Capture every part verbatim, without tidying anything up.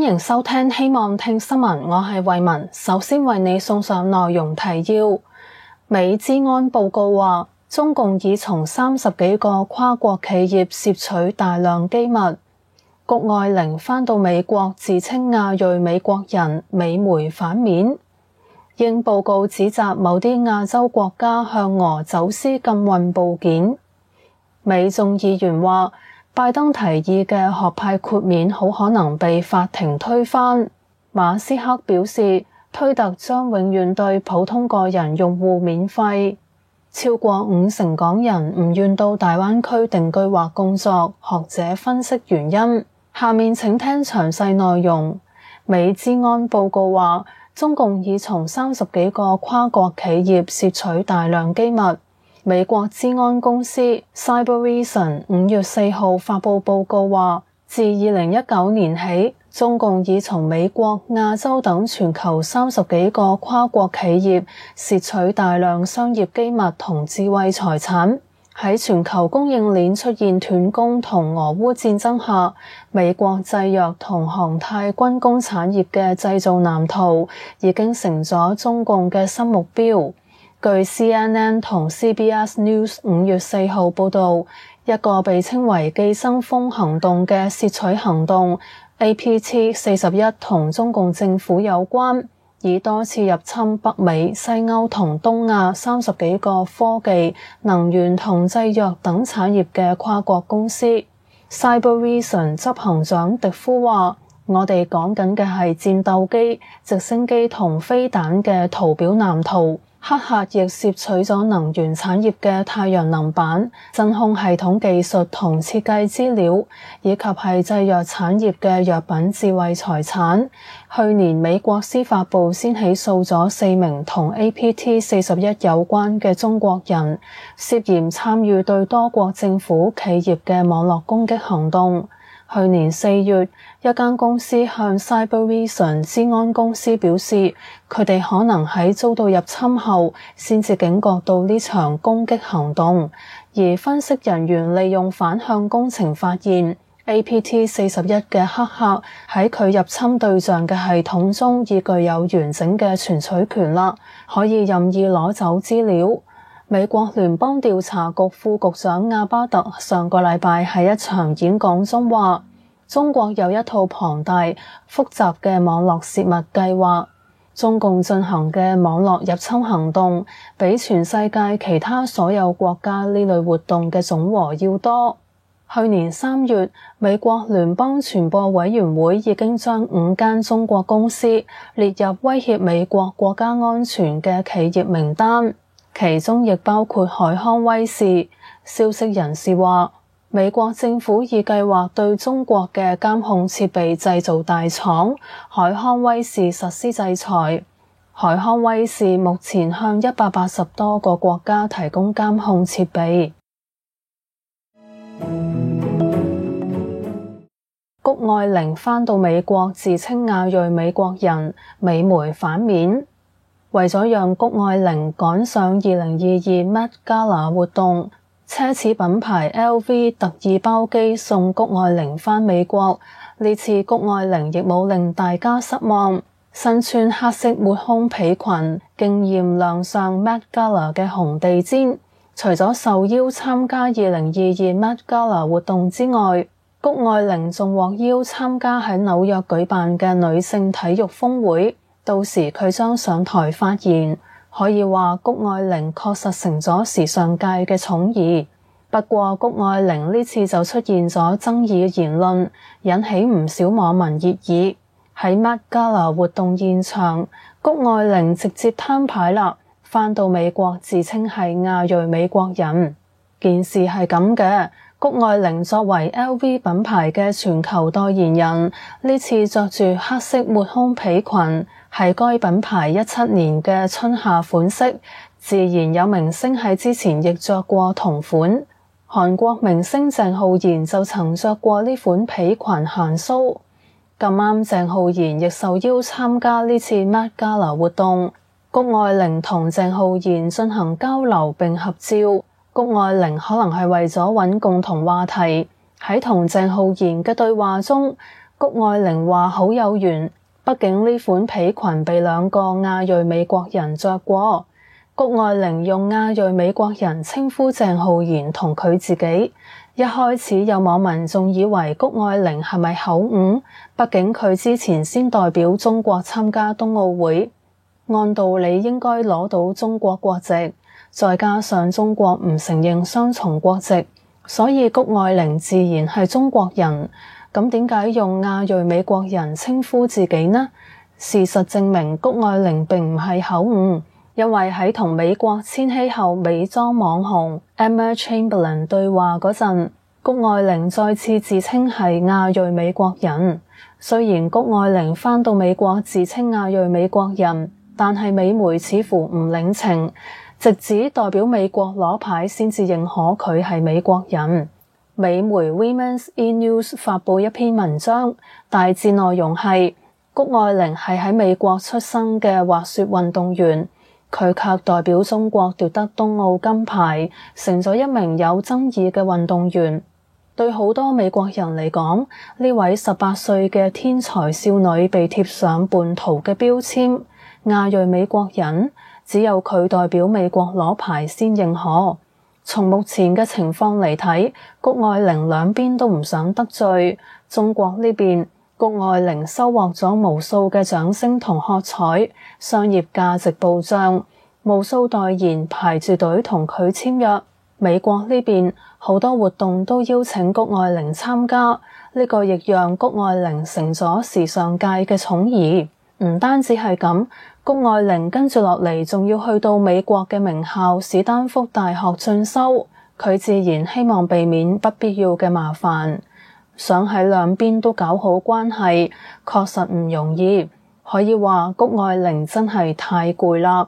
迎收聽希望聽新聞，我係慧雯。首先為你送上內容提要。美資安報告話，中共已從三十幾個跨國企業竊取大量機密。谷愛凌返到美國，自稱亞裔美國人，美媒反面。應報告指責某啲亞洲國家向俄走私禁運部件。美眾議員話，拜登提議嘅學派豁免好可能被法庭推翻。馬斯克表示，推特將永遠對普通個人用戶免費。超過五成港人唔願到大灣區定居或工作，學者分析原因。下面請聽詳細內容。美資安報告話，中共已從三十幾個跨國企業竊取大量機密。美國資安公司 Cybereason 五月四號發佈報告話，自二零一九年起，中共已從美國、亞洲等全球三十幾個跨國企業竊取大量商業機密同智慧財產。喺全球供應鏈出現斷供同俄烏戰爭下，美國製藥同航太軍工產業嘅製造藍圖已經成咗中共嘅新目標。據 C N N 同 C B S News 五月四號報導，一個被稱為寄生蜂行動嘅竊取行動 A P T 四十一同中共政府有關，以多次入侵北美、西歐同東亞三十幾個科技、能源同製藥等產業嘅跨國公司。Cybereason 執行長迪夫話，我哋講緊嘅係戰鬥機、直升機同飛彈嘅圖表藍圖。黑客亦竊取咗能源產業嘅太陽能板、真空系統技術同設計資料，以及係製藥產業嘅藥品智慧財產。去年美國司法部先起訴咗四名同 A P T 四十一有關嘅中國人，涉嫌參與對多國政府企業嘅網絡攻擊行動。去年四月，一間公司向 Cybereason 資安公司表示，佢哋可能喺遭到入侵後先至警覺到呢場攻擊行動，而分析人員利用反向工程發現 A P T 四十一嘅黑客喺佢入侵對象嘅系統中已具有完整嘅存取權啦，可以任意攞走資料。美國聯邦調查局副局長阿巴特上個禮拜喺一場演講中話，中國有一套龐大複雜嘅網絡竊密計劃，中共進行嘅網絡入侵行動比全世界其他所有國家呢類活動嘅總和要多。去年三月，美國聯邦傳播委員會已經將五間中國公司列入威脅美國國家安全嘅企業名單。其中亦包括海康威視。消息人士話，美國政府已計劃對中國嘅監控設備製造大廠海康威視實施制裁。海康威視目前向一百八十多個國家提供監控設備。谷愛凌返到美國，自稱亞裔美國人，美媒反面。為咗讓谷愛凌趕上二零二二 Met Gala 活動，奢侈品牌 L V 特意包機送谷愛凌返美國。呢次谷愛凌亦冇令大家失望，身穿黑色抹胸皮裙，驚豔亮相 Met Gala 嘅紅地毯。除咗受邀參加二零二二 Met Gala 活動之外，谷愛凌仲獲邀參加喺紐約舉辦嘅女性體育峰會。到時佢將上台發言，可以話谷愛凌確實成咗時尚界嘅寵兒。不過谷愛凌呢次就出現咗爭議言論，引起唔少網民熱議。喺 Met Gala 活動現場，谷愛凌直接攤牌啦，返到美國自稱係亞裔美國人。件事係咁嘅。谷愛凌作為 L V 品牌嘅全球代言人，呢次着住黑色抹胸皮裙，係該品牌一七年嘅春夏款式，自然有明星喺之前亦着過同款。韓國明星鄭浩然就曾着過呢款皮裙行 show。咁啱鄭浩然亦受邀參加呢次 Met Gala 活動，谷愛凌同鄭浩然進行交流並合照。谷愛凌可能係為咗揾共同話題，喺同鄭浩然嘅對話中， 谷愛凌話好有緣，畢竟呢款皮裙被兩個亞裔美國人着過。谷愛凌用亞裔美國人稱呼鄭浩然同佢自己。一開始有網民仲以為谷愛凌係咪口誤，畢竟佢之前先代表中國參加冬奧會，按道理應該攞到中國國籍，再加上中國唔承認雙重國籍，所以谷愛凌自然係中國人。咁點解用亞裔美國人稱呼自己呢？事實證明谷愛凌並唔係口誤。因為喺同美國千禧後美妝網紅 Emma Chamberlain 對話嗰陣，谷愛凌再次自稱係亞裔美國人。雖然谷愛凌返到美國自稱亞裔美國人，但係美媒似乎唔領情，直指代表美國攞牌先至認可佢係美國人。美媒 Women's E-News 發佈一篇文章，大致內容係谷愛凌係喺美國出生嘅滑雪運動員。佢卻代表中國奪得冬奧金牌，成咗一名有爭議嘅運動員。對好多美國人嚟講，呢位十八歲嘅天才少女被貼上叛徒嘅標籤，亞裔美國人，只有佢代表美國攞牌先認可。從目前嘅情況嚟睇，谷愛凌兩邊都唔想得罪。中國呢邊，谷愛凌收穫咗無數嘅掌聲同喝彩，商業價值暴漲，無數代言排住隊同佢簽約。美國呢邊好多活動都邀請谷愛凌參加，呢個亦讓谷愛凌成咗時尚界嘅寵兒。唔單止係咁，谷愛凌跟住落嚟仲要去到美國嘅名校史丹福大學進修，佢自然希望避免不必要嘅麻煩。想喺兩邊都搞好關係，確實唔容易。可以話谷愛凌真係太攰啦。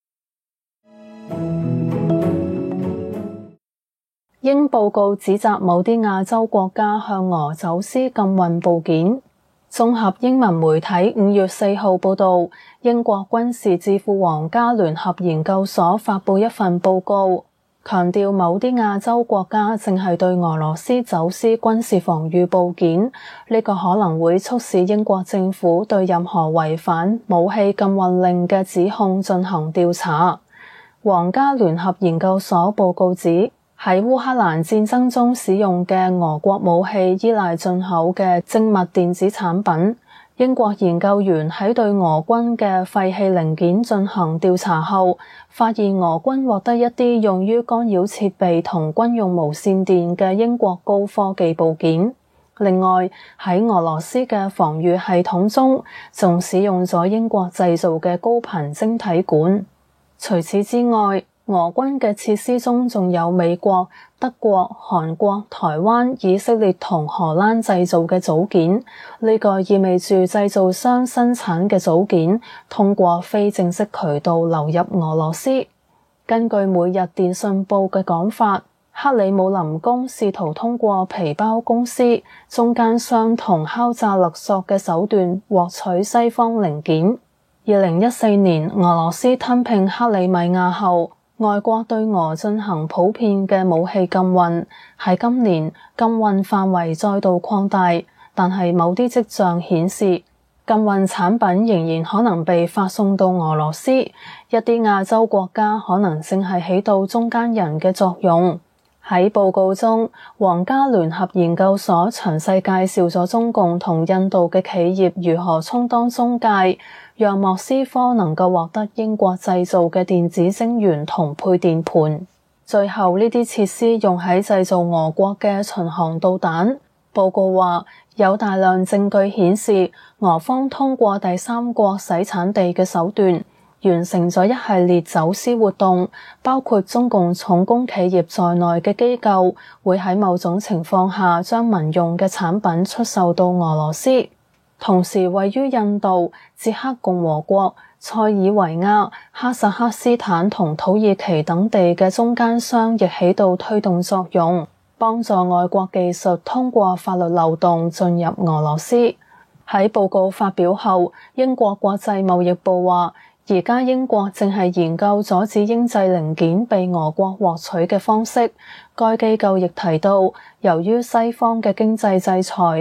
英報告指責某啲亞洲國家向俄走私禁運部件。綜合英文媒體五月四號報道，英國軍事智庫皇家聯合研究所發佈一份報告，強調某啲亞洲國家正係對俄羅斯走私軍事防禦部件，呢個可能會促使英國政府對任何違反武器禁運令嘅指控進行調查。皇家聯合研究所報告指，喺烏克蘭戰爭中使用嘅俄國武器依賴進口嘅精密電子產品。英國研究員喺對俄軍嘅廢棄零件進行調查後，發現俄軍獲得一啲用於干擾設備同軍用無線電嘅英國高科技部件。另外，喺俄羅斯嘅防禦系統中，仲使用咗英國製造嘅高頻晶體管。除此之外，俄軍嘅設施中仲有美國、德國、韓國、台灣、以色列同荷蘭製造嘅組件，呢個意味住製造商生產嘅組件通過非正式渠道流入俄羅斯。根據每日電訊報嘅講法，克里姆林宮試圖通過皮包公司、中間商同敲詐勒索嘅手段獲取西方零件。二零一四年俄羅斯吞併克里米亞後，外國對俄進行普遍嘅武器禁運，喺今年禁運範圍再度擴大，但係某啲跡象顯示禁運產品仍然可能被發送到俄羅斯，一啲亞洲國家可能正係起到中間人嘅作用。喺報告中，皇家聯合研究所詳細介紹咗中共同印度嘅企業如何充當中介，讓莫斯科能夠獲得英國製造嘅電子晶圓同配電盤。最後呢啲設施用喺製造俄國嘅巡航導彈。報告話，有大量證據顯示俄方通過第三國洗產地嘅手段，完成咗一系列走私活動，包括中共重工企業在內嘅機構會喺某種情況下將民用嘅產品出售到俄羅斯。同時，位於印度、捷克共和國、塞爾維亞、哈薩克斯坦同土耳其等地嘅中間商亦起到推動作用，幫助外國技術通過法律漏洞進入俄羅斯。喺報告發表後，英國國際貿易部話，而家英國正係研究阻止英製零件被俄國獲取嘅方式。該機構亦提到，由於西方嘅經濟制裁，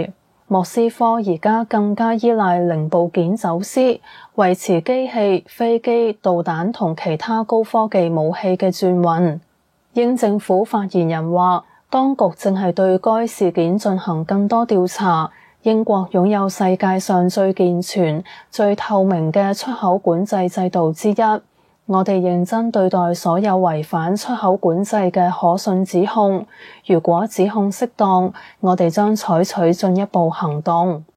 莫斯科而家更加依賴零部件走私，維持機器、飛機、導彈同其他高科技武器嘅轉運。英政府發言人話，當局正係對該事件進行更多調查。英國擁有世界上最健全、最透明嘅出口管制制度之一。我哋認真對待所有違反出口管制嘅可信指控，如果指控適當，我哋將採取進一步行動。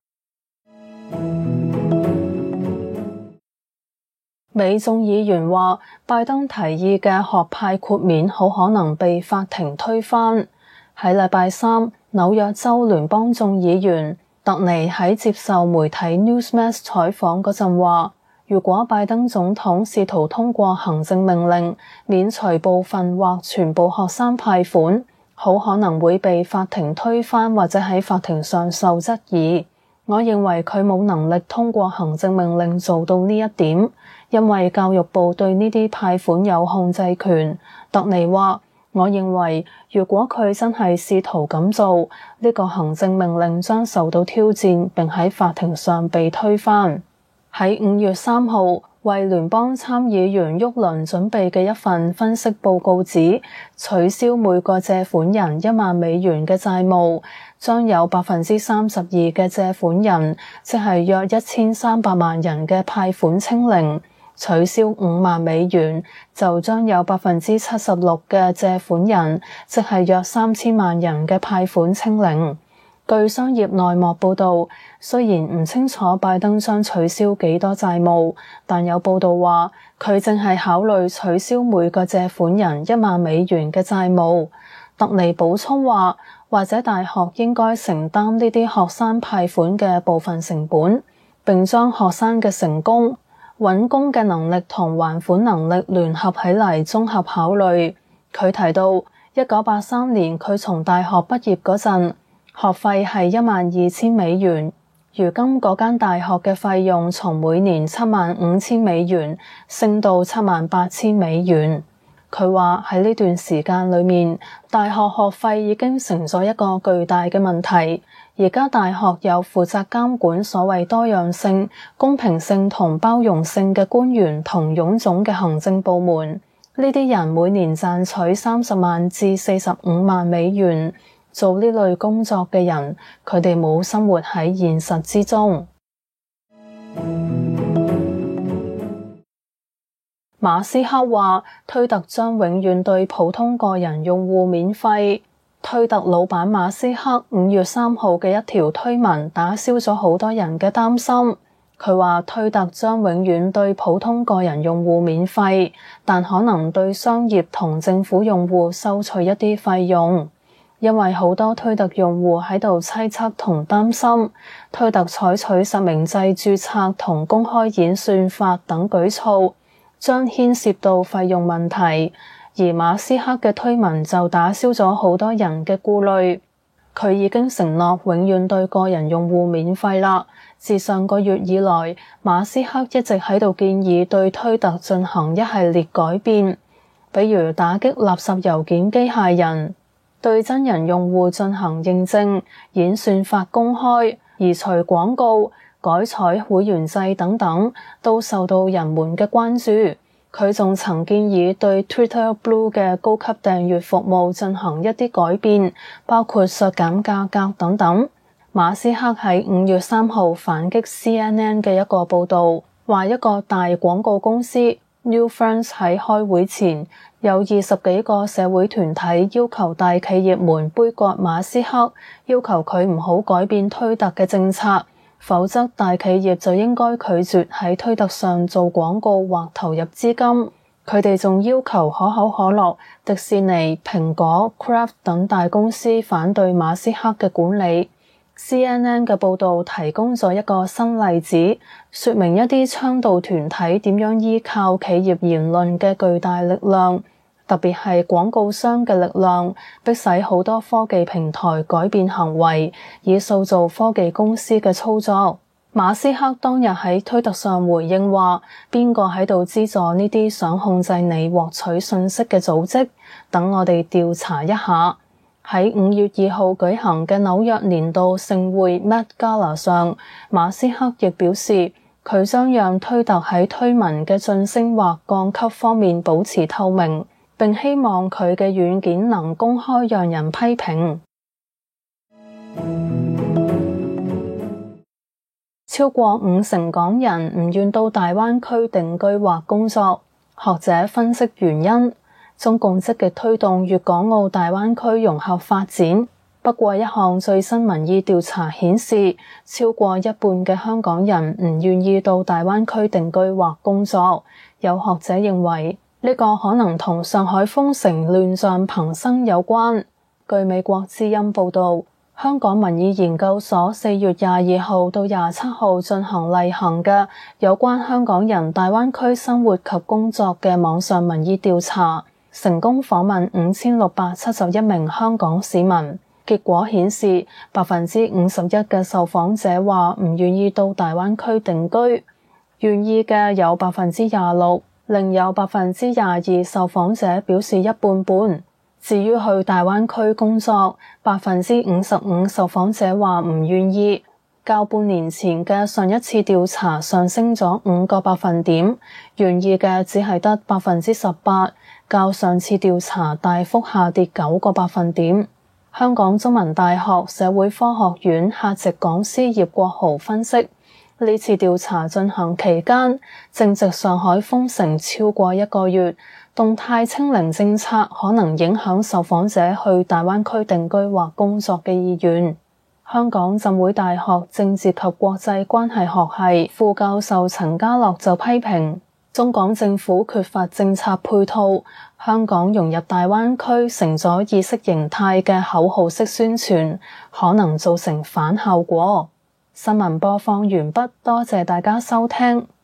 美眾議員話，拜登提議嘅學派豁免好可能被法庭推翻。喺禮拜三，紐約州聯邦眾議員特尼喺接受媒體 Newsmax 採訪嗰陣話，如果拜登總統試圖通過行政命令免除部分或全部學生派款，好可能會被法庭推翻或者喺法庭上受質疑。我認為佢冇能力通過行政命令做到呢一點，因為教育部對呢啲派款有控制權。特尼話，我認為如果佢真係試圖咁做，呢個行政命令將受到挑戰並喺法庭上被推翻。喺五月三號，為聯邦參議員沃倫準備嘅一份分析報告指，取消每個借款人一萬美元嘅債務，將有百分之三十二嘅借款人，即係約一千三百萬人嘅派款清零；取消五萬美元，就將有百分之七十六嘅借款人，即係約三千萬人嘅派款清零。據商業內幕報導，雖然唔清楚拜登將取消幾多債務，但有報導話佢正係考慮取消每個借款人一萬美元嘅債務。特尼補充話，或者大學應該承擔呢啲學生派款嘅部分成本，並將學生嘅成功、揾工嘅能力同還款能力聯合起嚟綜合考慮。佢提到，一九八三年佢從大學畢業嗰陣，學費係一萬二千美元，如今嗰間大學嘅費用從每年七萬五千美元升到七萬八千美元。佢話喺呢段時間裏面，大學學費已經成咗一個巨大嘅問題。而家大學有負責監管所謂多樣性、公平性同包容性嘅官員同臃腫嘅行政部門，呢啲人每年賺取三十萬至四十五萬美元。做呢類工作嘅人，佢哋冇生活喺現實之中。馬斯克話，推特將永遠對普通個人用戶免費。推特老闆馬斯克五月三號嘅一條推文打消咗好多人嘅擔心。佢話推特將永遠對普通個人用戶免費，但可能對商業同政府用戶收取一啲費用。因為好多推特用戶喺度猜測同擔心，推特採取實名制註冊同公開演算法等舉措，將牽涉到費用問題。而馬斯克嘅推文就打消咗好多人嘅顧慮。佢已經承諾永遠對個人用戶免費啦。自上個月以來，馬斯克一直喺度建議對推特進行一系列改變，比如打擊垃圾郵件機械人，對真人用戶進行認證、演算法公開、移除廣告、改採會員制等等，都受到人們嘅關注。佢仲曾建議對 Twitter Blue 嘅高級訂閱服務進行一啲改變，包括削減價格等等。馬斯克喺五月三號反擊 C N N 嘅一個報導，話一個大廣告公司 New Friends 喺開會前，有二十幾個社會團體要求大企業們杯葛馬斯克，要求佢唔好改變推特嘅政策，否則大企業就應該拒絕喺推特上做廣告或投入資金。佢哋仲要求可口可樂、迪士尼、蘋果、Kraft 等大公司反對馬斯克嘅管理。C N N 嘅報導提供咗一個新例子，說明一啲倡導團體點樣依靠企業言論嘅巨大力量，特別係廣告商嘅力量，迫使好多科技平台改變行為，以塑造科技公司嘅操作。馬斯克當日喺推特上回應話，邊個喺度資助呢啲想控制你獲取信息嘅組織？等我哋調查一下。 喺五月二號舉行嘅紐約年度盛會 Met Gala 上，馬斯克亦表示，佢將讓推特喺推文嘅晉升或降級方面保持透明，並希望佢嘅軟件能公開讓人批評。超過五成港人唔願到大灣區定居或工作，學者分析原因。中共積極推動粵港澳大灣區融合發展，不過一項最新民意調查顯示，超過一半嘅香港人唔願意到大灣區定居或工作。有學者認為呢個可能同上海封城亂象頻生有關。據美國之音報道，香港民意研究所四月廿二號到廿七號進行例行嘅有關香港人大灣區生活及工作嘅網上民意調查，成功訪問五千六百七十一名香港市民，結果顯示百分之五十一嘅受訪者話唔願意到大灣區定居，願意嘅有百分之廿六，另有百分之廿二受訪者表示一半半。至於去大灣區工作，百分之五十五受訪者話唔願意，較半年前嘅上一次調查上升咗五個百分點，願意嘅只係得百分之十八。較上次調查大幅下跌九個百分點。香港中文大學社會科學院客席講師葉國豪分析，呢次調查進行期間，正值上海封城超過一個月，動態清零政策可能影響受訪者去大灣區定居或工作嘅意願。香港浸會大學政治及國際關係學系副教授陳家樂就批評，中港政府缺乏政策配套，香港融入大灣區成咗意識形態嘅口號式宣傳，可能造成反效果。新聞播放完畢，多謝大家收聽。